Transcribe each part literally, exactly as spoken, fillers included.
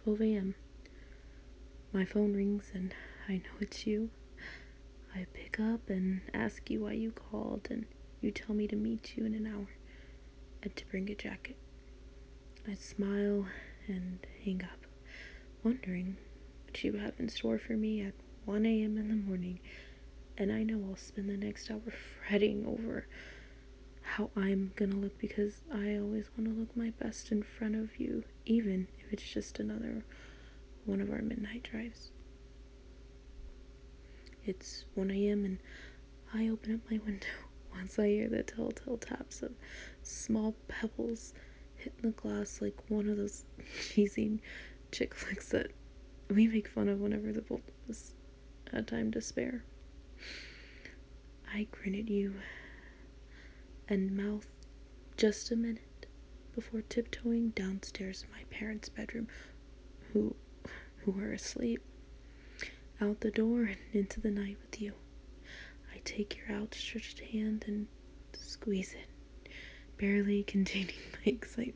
twelve a m My phone rings and I know it's you. I pick up and ask you why you called, and you tell me to meet you in an hour and to bring a jacket. I smile and hang up, wondering what you have in store for me at one a m in the morning, and I know I'll spend the next hour fretting over how I'm gonna look because I always want to look my best in front of you, even if it's just another one of our midnight drives. It's one a m and I open up my window once I hear the telltale taps of small pebbles hitting the glass like one of those cheesy chick flicks that we make fun of whenever the both of us had time to spare. I grin at you and mouth just a minute before tiptoeing downstairs in my parents' bedroom, who who are asleep, out the door and into the night with you. I take your outstretched hand and squeeze it, barely containing my excitement.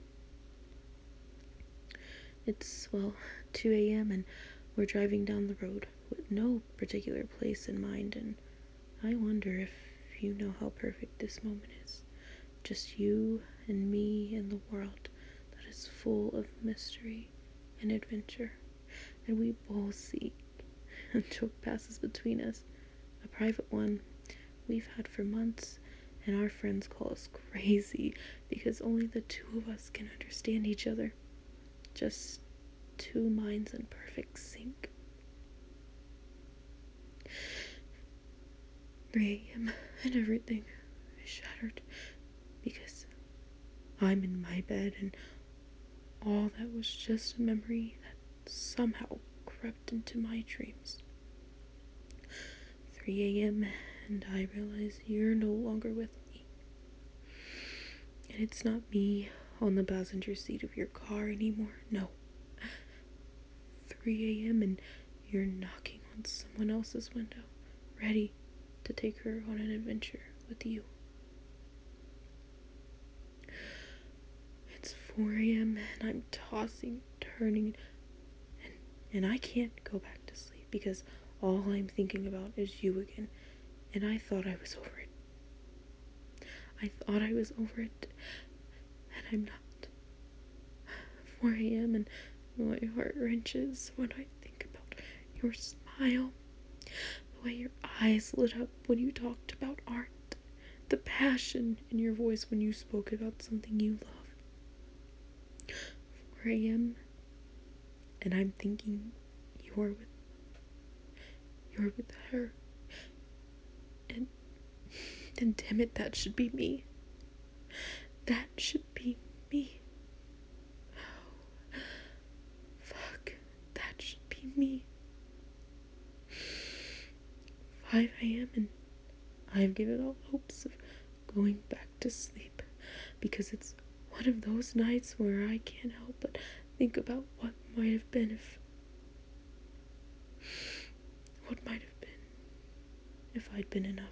It's, well, two a m and we're driving down the road with no particular place in mind, and I wonder if you know how perfect this moment is. Just you and me and the world that is full of mystery and adventure, and we both seek a joke passes between us, a private one we've had for months, and our friends call us crazy because only the two of us can understand each other. Just two minds in perfect sync. three a m and everything is shattered because I'm in my bed and all that was just a memory that somehow crept into my dreams. three a m and I realize you're no longer with me. And it's not me on the passenger seat of your car anymore. No. three a m and you're knocking on someone else's window, ready to take her on an adventure with you. It's four a m and I'm tossing, turning, and, and I can't go back to sleep because all I'm thinking about is you again, and I thought I was over it. I thought I was over it, and I'm not. four a m and my heart wrenches when I think about your smile, the way your eyes lit up when you talked about art, the passion in your voice when you spoke about something you love. four a m and I'm thinking you're with you're with her, and then damn it, that should be me. That should be me. Oh, fuck, that should be me. five a m and I've given all hopes of going back to sleep because it's one of those nights where I can't help but think about what might have been if what might have been if I'd been enough.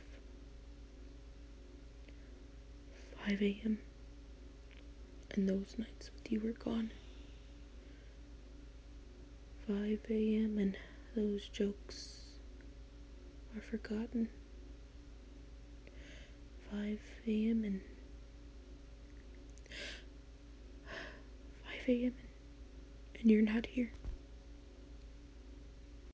five a m and those nights with you were gone. five a m and those jokes are forgotten. five a m and five a m and you're not here.